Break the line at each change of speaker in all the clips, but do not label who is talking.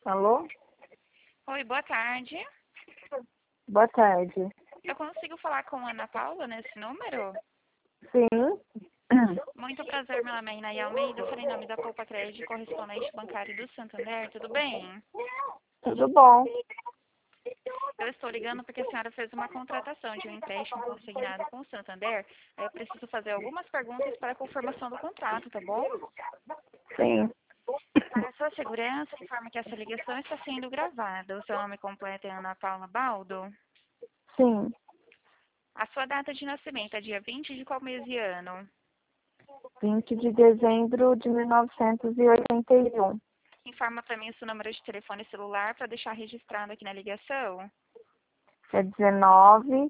Alô?
Oi, boa tarde.
Boa tarde.
Eu consigo falar com a Ana Paula nesse número?
Sim.
Muito prazer, meu nome é Inaí Almeida, falei em nome da Poupa Crédito, correspondente bancário do Santander, tudo bem?
Tudo bom?
Eu estou ligando porque a senhora fez uma contratação de um empréstimo consignado com o Santander, aí eu preciso fazer algumas perguntas para a confirmação do contrato, tá bom?
Sim.
Para sua segurança, informe que essa ligação está sendo gravada. O seu nome completo é Ana Paula Baldo?
Sim.
A sua data de nascimento é dia 20 de qual mês e ano?
20 de dezembro de 1981.
Informa para mim o seu número de telefone celular para deixar registrado aqui na ligação.
É 19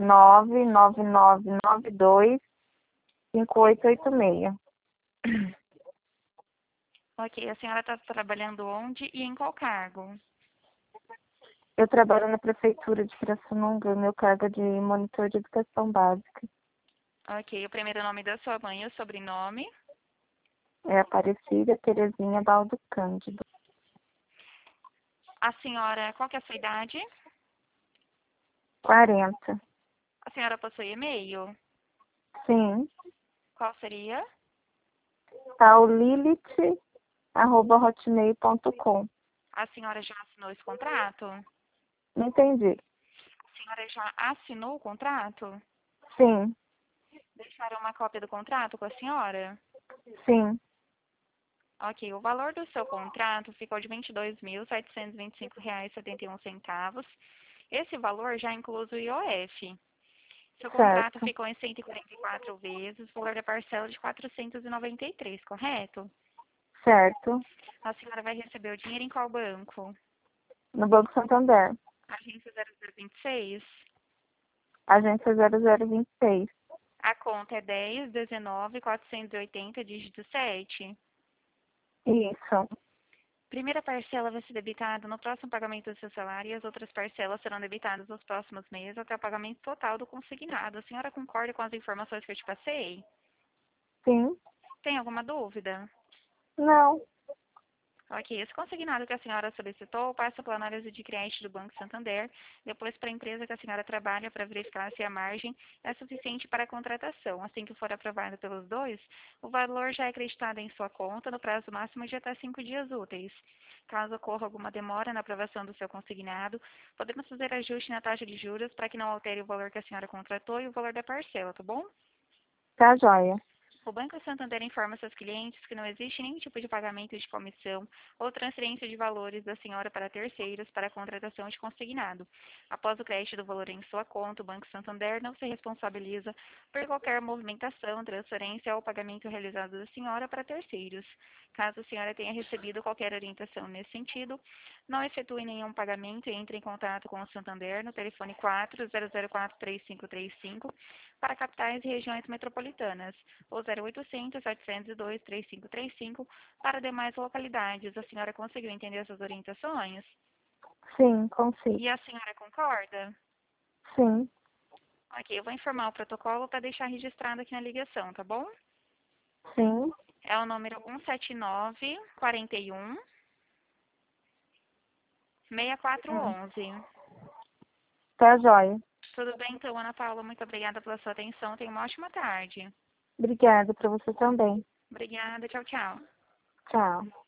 99992 5886.
Ok, a senhora está trabalhando onde e em qual cargo?
Eu trabalho na prefeitura de Pirassununga, meu cargo é de monitor de educação básica.
Ok, o primeiro nome da sua mãe e o sobrenome.
É Aparecida Terezinha Baldo Cândido.
A senhora, qual que é a sua idade?
40.
A senhora possui e-mail?
Sim.
Qual seria?
taulilith@hotmail.com.
A senhora já assinou esse contrato?
Não entendi.
A senhora já assinou o contrato?
Sim.
Deixaram uma cópia do contrato com a senhora?
Sim.
Ok, o valor do seu contrato ficou de R$ 22.725,71. Esse valor já inclui o IOF. Seu contrato
Certo.
ficou em 144 vezes, o valor da parcela de 493, correto?
Certo.
A senhora vai receber o dinheiro em qual banco?
No Banco Santander.
Agência 0026.
Agência 0026.
A conta é 10 19 480, dígito 7.
Isso.
Primeira parcela vai ser debitada no próximo pagamento do seu salário e as outras parcelas serão debitadas nos próximos meses até o pagamento total do consignado. A senhora concorda com as informações que eu te passei?
Sim.
Tem alguma dúvida?
Não.
Ok, esse consignado que a senhora solicitou passa pela análise de crédito do Banco Santander, depois para a empresa que a senhora trabalha para verificar se a margem é suficiente para a contratação. Assim que for aprovado pelos dois, o valor já é acreditado em sua conta no prazo máximo de até 5 dias úteis. Caso ocorra alguma demora na aprovação do seu consignado, podemos fazer ajuste na taxa de juros para que não altere o valor que a senhora contratou e o valor da parcela, tá bom?
Tá joia.
O Banco Santander informa seus clientes que não existe nenhum tipo de pagamento de comissão ou transferência de valores da senhora para terceiros para a contratação de consignado. Após o crédito do valor em sua conta, o Banco Santander não se responsabiliza por qualquer movimentação, transferência ou pagamento realizado da senhora para terceiros. Caso a senhora tenha recebido qualquer orientação nesse sentido, não efetue nenhum pagamento e entre em contato com o Santander no telefone 40043535 para capitais e regiões metropolitanas, ou 0800 702 3535 para demais localidades. A senhora conseguiu entender essas orientações?
Sim, consigo.
E a senhora concorda?
Sim.
Ok, eu vou informar o protocolo para deixar registrado aqui na ligação, tá bom?
Sim.
É o número 179 41 6411.
Tá joia.
Tudo bem, então, Ana Paula? Muito obrigada pela sua atenção. Tenha uma ótima tarde.
Obrigada para você também.
Obrigada. Tchau, tchau.
Tchau.